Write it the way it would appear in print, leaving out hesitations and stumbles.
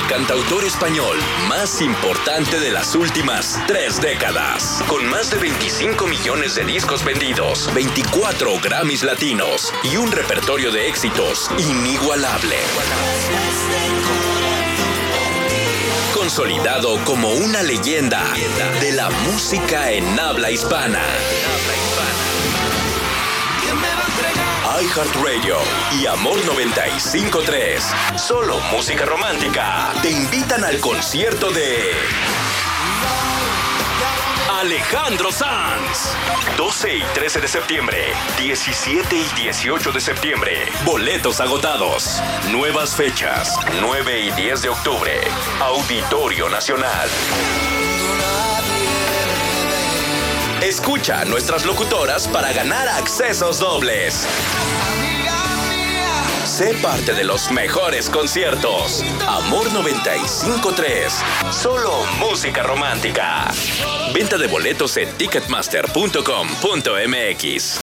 el cantautor español más importante de las últimas 3 décadas. Con más de 25 millones de discos vendidos, 24 Grammys latinos y un repertorio de éxitos inigualable. Consolidado como una leyenda de la música en habla hispana. iHeartRadio y Amor 95.3, solo música romántica, te invitan al concierto de Alejandro Sanz. 12 y 13 de septiembre, 17 y 18 de septiembre. Boletos agotados. Nuevas fechas, 9 y 10 de octubre. Auditorio Nacional. Escucha a nuestras locutoras para ganar accesos dobles. Sé parte de los mejores conciertos. Amor 95.3. Solo música romántica. Venta de boletos en ticketmaster.com.mx.